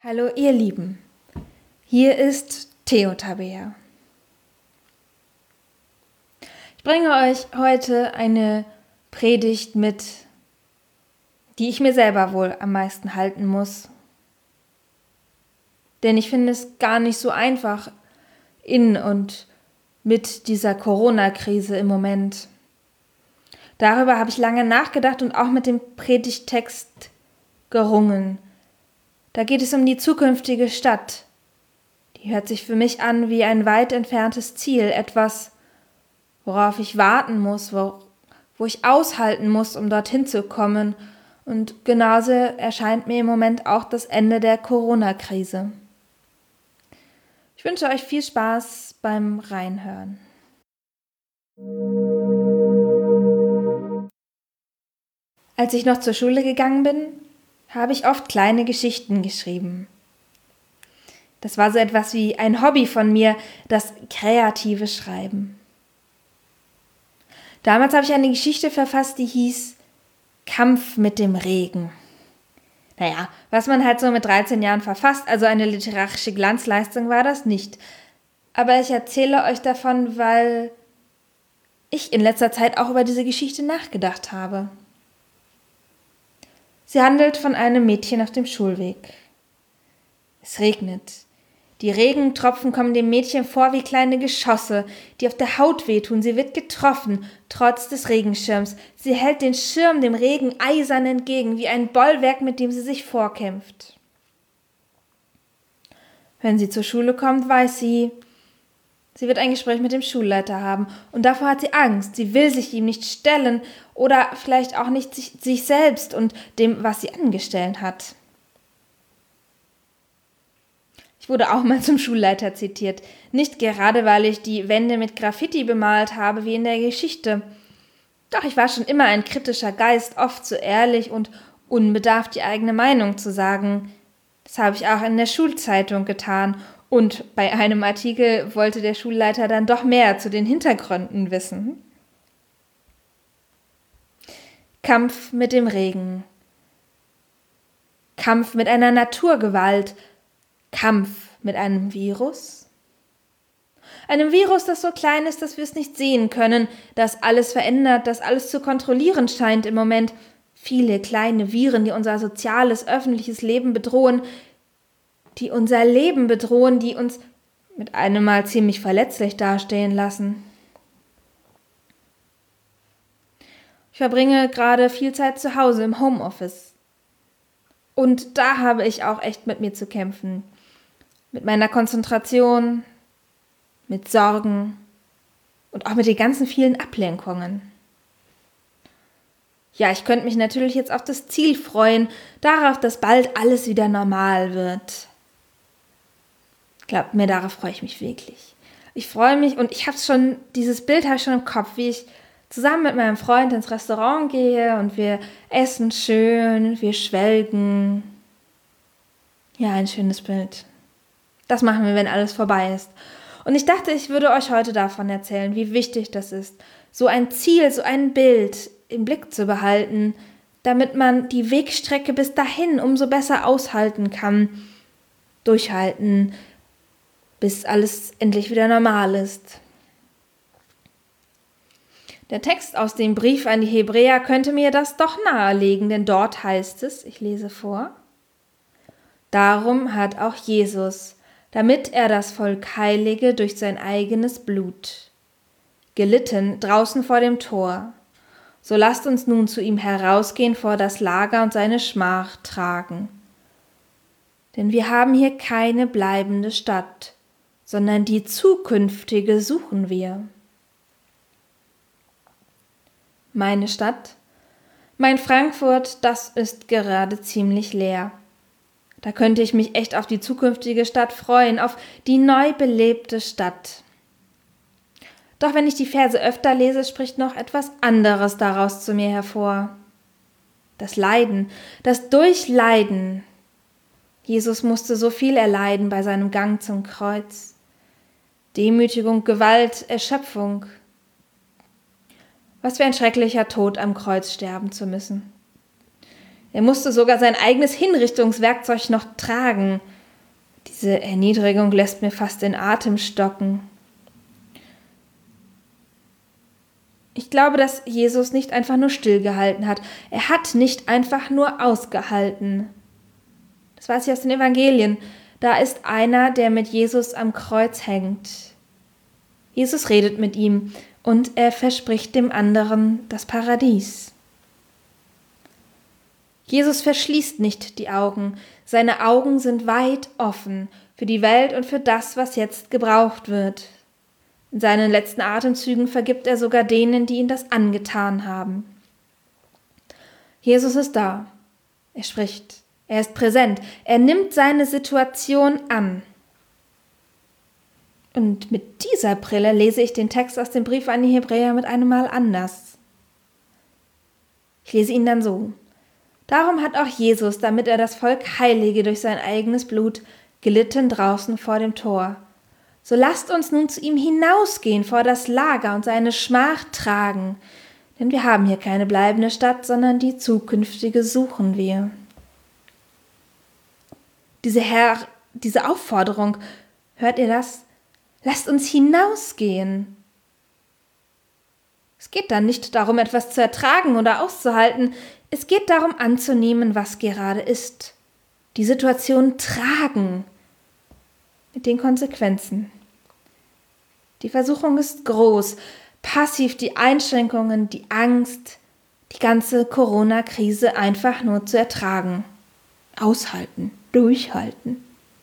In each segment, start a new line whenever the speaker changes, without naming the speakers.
Hallo ihr Lieben, hier ist Theo Tabea. Ich bringe euch heute eine Predigt mit, die ich mir selber wohl am meisten halten muss. Denn ich finde es gar nicht so einfach in und mit dieser Corona-Krise im Moment. Darüber habe ich lange nachgedacht und auch mit dem Predigttext gerungen. Da geht es um die zukünftige Stadt. Die hört sich für mich an wie ein weit entferntes Ziel, etwas, worauf ich warten muss, wo ich aushalten muss, um dorthin zu kommen. Und genauso erscheint mir im Moment auch das Ende der Corona-Krise. Ich wünsche euch viel Spaß beim Reinhören. Als ich noch zur Schule gegangen bin, habe ich oft kleine Geschichten geschrieben. Das war so etwas wie ein Hobby von mir, das kreative Schreiben. Damals habe ich eine Geschichte verfasst, die hieß Kampf mit dem Regen. Naja, was man halt so mit 13 Jahren verfasst, also eine literarische Glanzleistung war das nicht. Aber ich erzähle euch davon, weil ich in letzter Zeit auch über diese Geschichte nachgedacht habe. Sie handelt von einem Mädchen auf dem Schulweg. Es regnet. Die Regentropfen kommen dem Mädchen vor wie kleine Geschosse, die auf der Haut wehtun. Sie wird getroffen, trotz des Regenschirms. Sie hält den Schirm dem Regen eisern entgegen, wie ein Bollwerk, mit dem sie sich vorkämpft. Wenn sie zur Schule kommt, weiß sie wird ein Gespräch mit dem Schulleiter haben. Und davor hat sie Angst. Sie will sich ihm nicht stellen oder vielleicht auch nicht sich selbst und dem, was sie angestellt hat. Ich wurde auch mal zum Schulleiter zitiert. Nicht gerade, weil ich die Wände mit Graffiti bemalt habe, wie in der Geschichte. Doch ich war schon immer ein kritischer Geist, oft zu ehrlich und unbedarft die eigene Meinung zu sagen. Das habe ich auch in der Schulzeitung getan. Und bei einem Artikel wollte der Schulleiter dann doch mehr zu den Hintergründen wissen. Kampf mit dem Regen. Kampf mit einer Naturgewalt. Kampf mit einem Virus. Einem Virus, das so klein ist, dass wir es nicht sehen können, das alles verändert, das alles zu kontrollieren scheint im Moment. Viele kleine Viren, die unser soziales, öffentliches Leben bedrohen, die unser Leben bedrohen, die uns mit einem Mal ziemlich verletzlich dastehen lassen. Ich verbringe gerade viel Zeit zu Hause im Homeoffice. Und da habe ich auch echt mit mir zu kämpfen. Mit meiner Konzentration, mit Sorgen und auch mit den ganzen vielen Ablenkungen. Ja, ich könnte mich natürlich jetzt auf das Ziel freuen, darauf, dass bald alles wieder normal wird. Glaubt mir, darauf freue ich mich wirklich. Ich freue mich und dieses Bild habe ich schon im Kopf, wie ich zusammen mit meinem Freund ins Restaurant gehe und wir essen schön, wir schwelgen. Ja, ein schönes Bild. Das machen wir, wenn alles vorbei ist. Und ich dachte, ich würde euch heute davon erzählen, wie wichtig das ist, so ein Ziel, so ein Bild im Blick zu behalten, damit man die Wegstrecke bis dahin umso besser aushalten kann, durchhalten, bis alles endlich wieder normal ist. Der Text aus dem Brief an die Hebräer könnte mir das doch nahelegen, denn dort heißt es, ich lese vor: Darum hat auch Jesus, damit er das Volk heilige durch sein eigenes Blut, gelitten draußen vor dem Tor. So lasst uns nun zu ihm herausgehen vor das Lager und seine Schmach tragen. Denn wir haben hier keine bleibende Stadt, sondern die zukünftige suchen wir. Meine Stadt, mein Frankfurt, das ist gerade ziemlich leer. Da könnte ich mich echt auf die zukünftige Stadt freuen, auf die neu belebte Stadt. Doch wenn ich die Verse öfter lese, spricht noch etwas anderes daraus zu mir hervor. Das Leiden, das Durchleiden. Jesus musste so viel erleiden bei seinem Gang zum Kreuz. Demütigung, Gewalt, Erschöpfung. Was für ein schrecklicher Tod, am Kreuz sterben zu müssen. Er musste sogar sein eigenes Hinrichtungswerkzeug noch tragen. Diese Erniedrigung lässt mir fast den Atem stocken. Ich glaube, dass Jesus nicht einfach nur stillgehalten hat. Er hat nicht einfach nur ausgehalten. Das weiß ich aus den Evangelien. Da ist einer, der mit Jesus am Kreuz hängt. Jesus redet mit ihm und er verspricht dem anderen das Paradies. Jesus verschließt nicht die Augen. Seine Augen sind weit offen für die Welt und für das, was jetzt gebraucht wird. In seinen letzten Atemzügen vergibt er sogar denen, die ihm das angetan haben. Jesus ist da. Er spricht. Er ist präsent. Er nimmt seine Situation an. Und mit dieser Brille lese ich den Text aus dem Brief an die Hebräer mit einem Mal anders. Ich lese ihn dann so. Darum hat auch Jesus, damit er das Volk heilige durch sein eigenes Blut, gelitten draußen vor dem Tor. So lasst uns nun zu ihm hinausgehen vor das Lager und seine Schmach tragen, denn wir haben hier keine bleibende Stadt, sondern die zukünftige suchen wir. Diese Aufforderung, hört ihr das? Lasst uns hinausgehen. Es geht dann nicht darum, etwas zu ertragen oder auszuhalten. Es geht darum, anzunehmen, was gerade ist. Die Situation tragen. Mit den Konsequenzen. Die Versuchung ist groß. Passiv die Einschränkungen, die Angst, die ganze Corona-Krise einfach nur zu ertragen. Aushalten, durchhalten.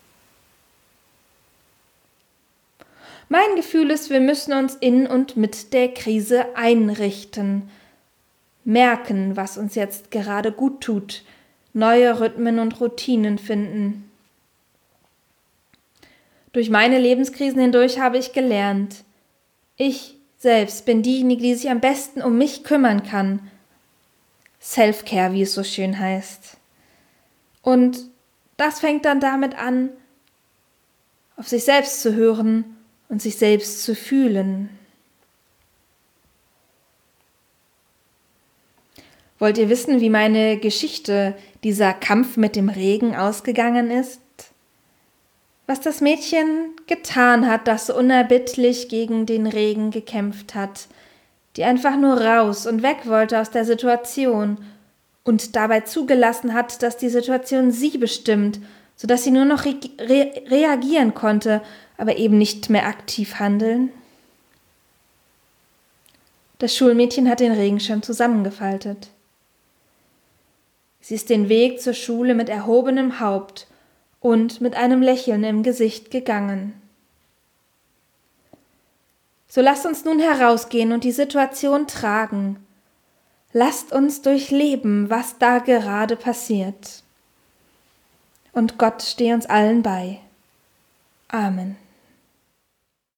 Mein Gefühl ist, wir müssen uns in und mit der Krise einrichten, merken, was uns jetzt gerade gut tut, neue Rhythmen und Routinen finden. Durch meine Lebenskrisen hindurch habe ich gelernt, ich selbst bin diejenige, die sich am besten um mich kümmern kann. Self-Care, wie es so schön heißt. Und das fängt dann damit an, auf sich selbst zu hören und sich selbst zu fühlen. Wollt ihr wissen, wie meine Geschichte, dieser Kampf mit dem Regen ausgegangen ist? Was das Mädchen getan hat, das so unerbittlich gegen den Regen gekämpft hat, die einfach nur raus und weg wollte aus der Situation und dabei zugelassen hat, dass die Situation sie bestimmt, sodass sie nur noch reagieren konnte, aber eben nicht mehr aktiv handeln. Das Schulmädchen hat den Regenschirm zusammengefaltet. Sie ist den Weg zur Schule mit erhobenem Haupt und mit einem Lächeln im Gesicht gegangen. So lasst uns nun herausgehen und die Situation tragen. Lasst uns durchleben, was da gerade passiert. Und Gott stehe uns allen bei. Amen.